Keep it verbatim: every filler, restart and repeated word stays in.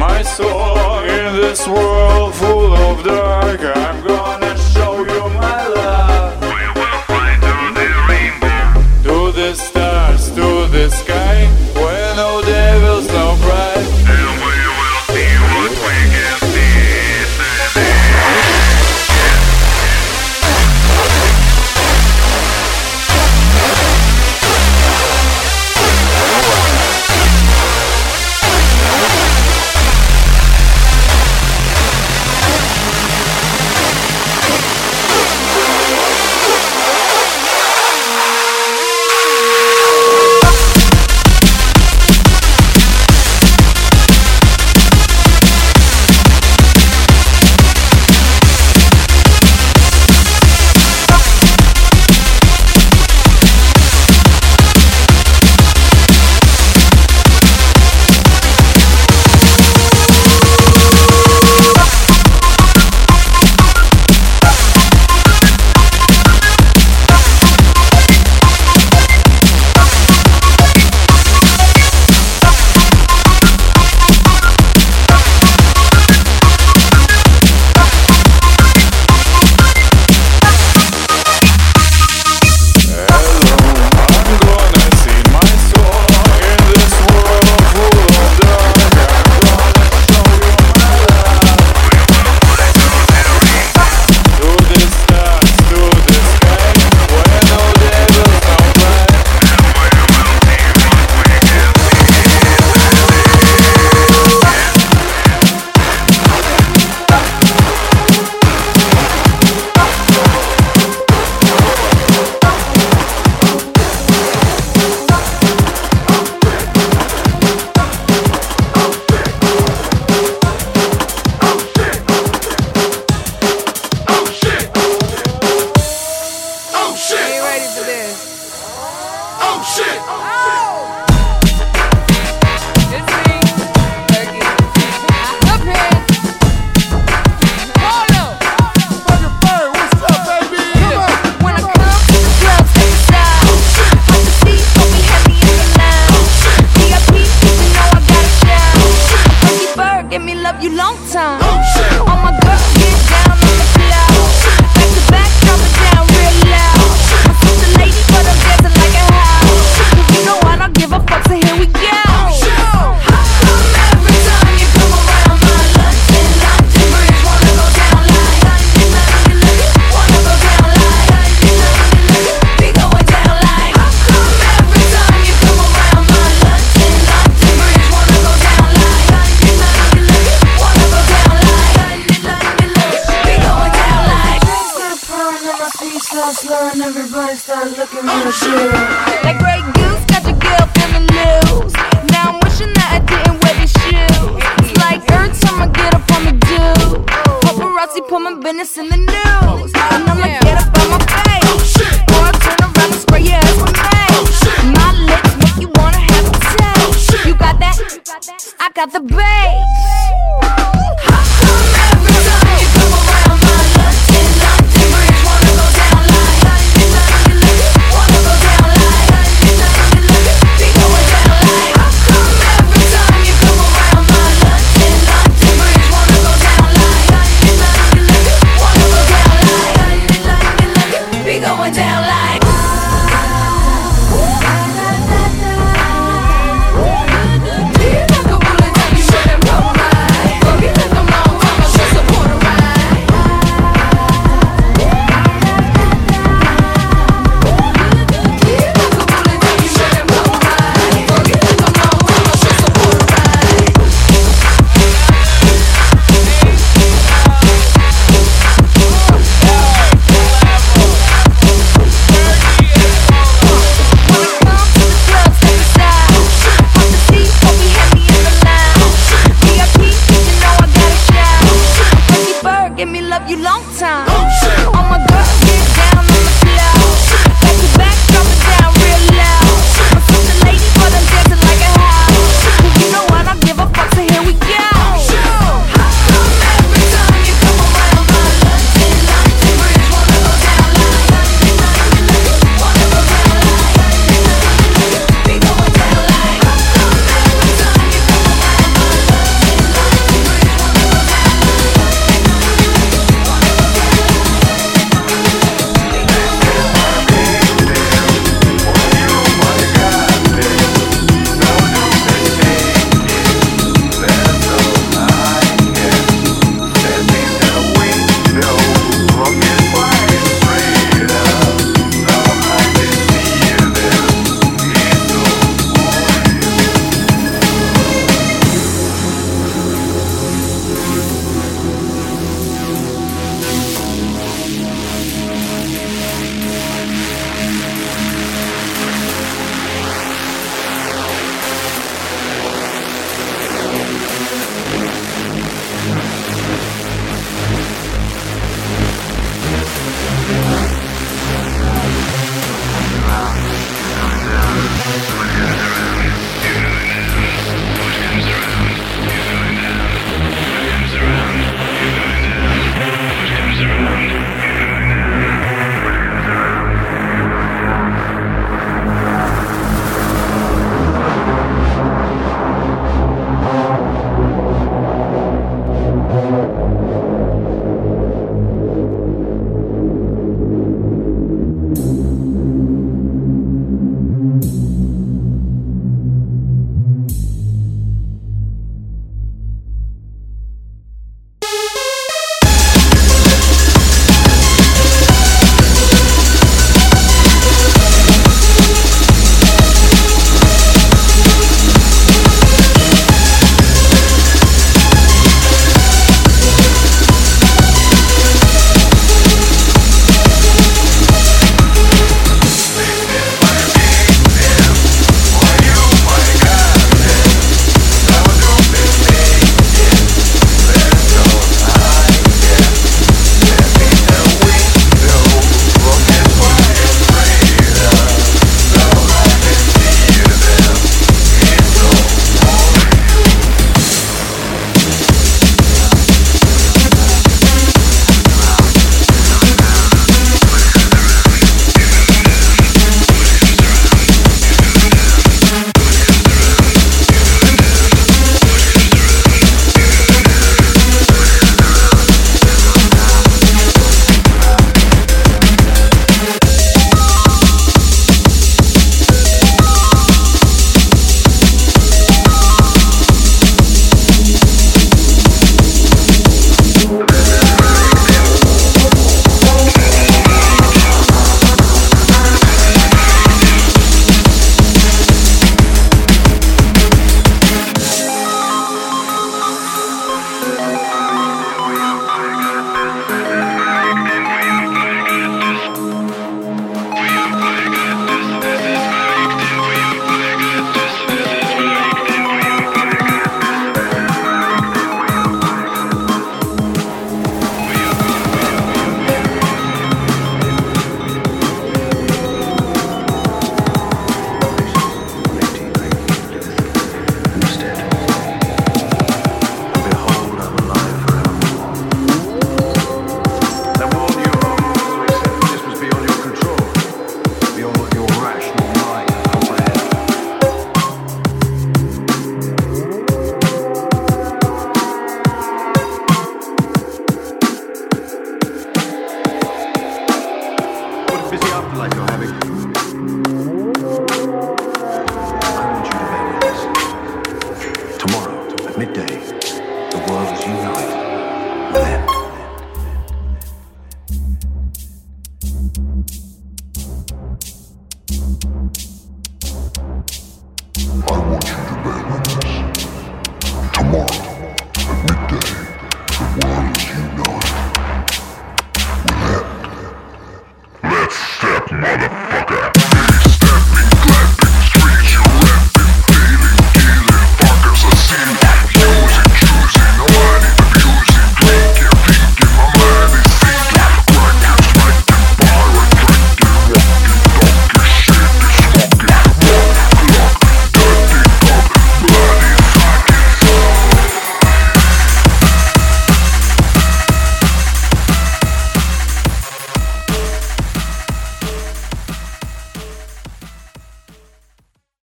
my soul in this world full of dark. I'm gonna show you my love. We will fly through the rainbow, To the stars, to the sky, where no devils, no pride. and we will see what we can see today. Slurring, everybody start looking real chill. That Grey Goose got your girl feeling loose. Now I'm wishing that I didn't wear these shoes. It's like every time I get up on the do, paparazzi put my business in the news, and I'ma get up on my face, or I turn around and spray your ass with mace. My lips make you wanna have a taste. You got that? I got the bass.